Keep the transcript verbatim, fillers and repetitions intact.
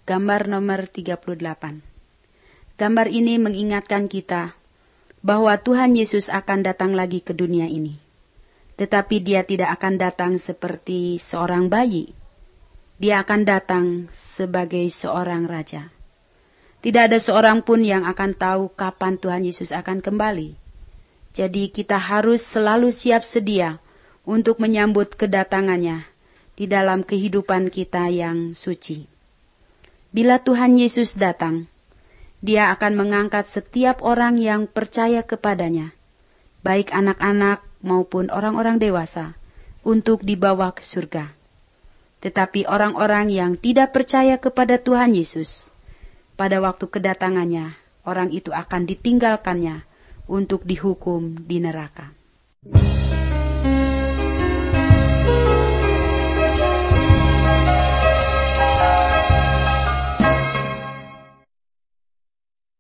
Gambar nomor tiga puluh delapan. Gambar ini mengingatkan kita bahwa Tuhan Yesus akan datang lagi ke dunia ini. Tetapi dia tidak akan datang seperti seorang bayi. Dia akan datang sebagai seorang raja. Tidak ada seorang pun yang akan tahu kapan Tuhan Yesus akan kembali. Jadi kita harus selalu siap sedia untuk menyambut kedatangannya di dalam kehidupan kita yang suci. Bila Tuhan Yesus datang, dia akan mengangkat setiap orang yang percaya kepadanya, baik anak-anak maupun orang-orang dewasa, untuk dibawa ke surga. Tetapi orang-orang yang tidak percaya kepada Tuhan Yesus, pada waktu kedatangannya, orang itu akan ditinggalkannya untuk dihukum di neraka.